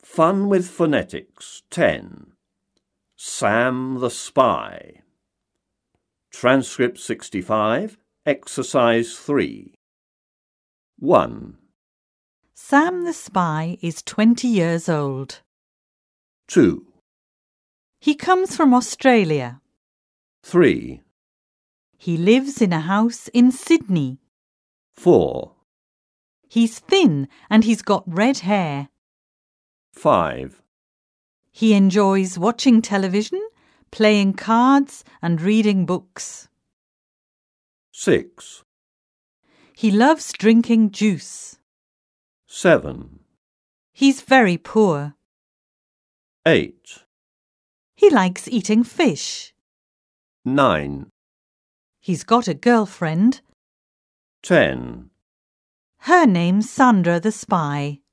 Fun with Phonetics 10. Sam the Spy. Transcript 65, Exercise 3. 1. Sam the Spy is 20 years old. 2. He comes from Australia. 3. He lives in a house in Sydney. 4. He's thin and he's got red hair. 5. He enjoys watching television, playing cards and reading books. 6. He loves drinking juice. 7. He's very poor. 8. He likes eating fish. 9. He's got a girlfriend. 10. Her name's Sandra the Spy.